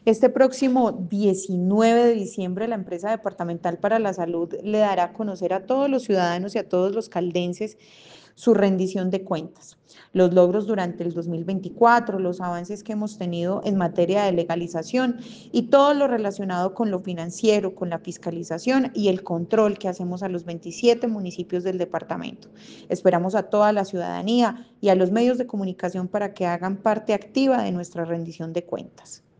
Este próximo 19 de diciembre, la empresa departamental para la salud le dará a conocer a todos los ciudadanos y a todos los caldenses su rendición de cuentas, los logros durante el 2024, los avances que hemos tenido en materia de legalización y todo lo relacionado con lo financiero, con la fiscalización y el control que hacemos a los 27 municipios del departamento. Esperamos a toda la ciudadanía y a los medios de comunicación para que hagan parte activa de nuestra rendición de cuentas.